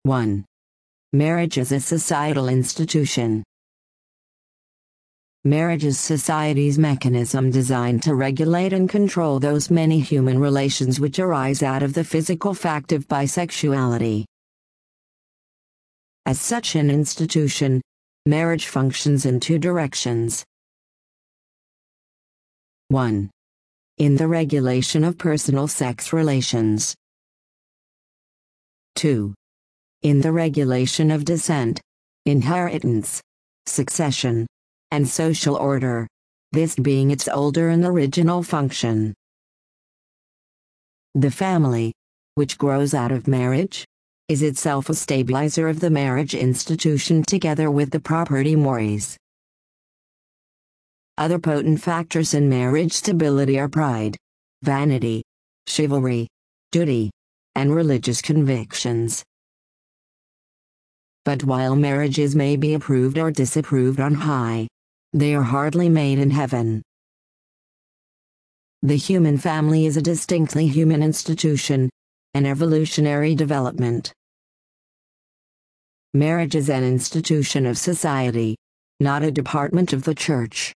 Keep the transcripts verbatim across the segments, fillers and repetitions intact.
one. Marriage as a societal institution. Marriage is society's mechanism designed to regulate and control those many human relations which arise out of the physical fact of bisexuality. As such an institution, marriage functions in two directions. one. In the regulation of personal sex relations. two. In the regulation of descent, inheritance, succession, and social order, this being its older and original function. The family, which grows out of marriage, is itself a stabilizer of the marriage institution together with the property mores. Other potent factors in marriage stability are pride, vanity, chivalry, duty, and religious convictions. But while marriages may be approved or disapproved on high, they are hardly made in heaven. The human family is a distinctly human institution, an evolutionary development. Marriage is an institution of society, not a department of the church.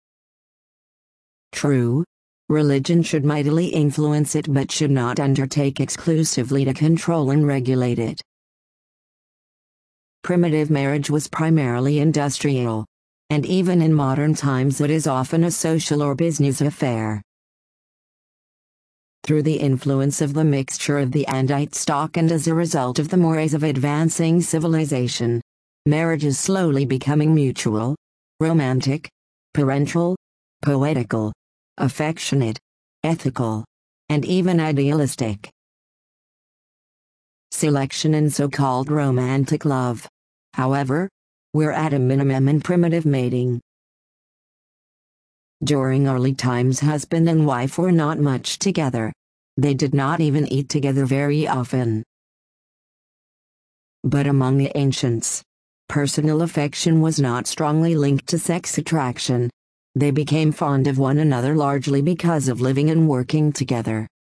True, religion should mightily influence it but should not undertake exclusively to control and regulate it. Primitive marriage was primarily industrial, and even in modern times it is often a social or business affair. Through the influence of the mixture of the Andite stock and as a result of the mores of advancing civilization, marriage is slowly becoming mutual, romantic, parental, poetical, affectionate, ethical, and even idealistic. Selection in so-called romantic love, however, were at a minimum in primitive mating. During early times husband and wife were not much together. They did not even eat together very often. But among the ancients, personal affection was not strongly linked to sex attraction. They became fond of one another largely because of living and working together.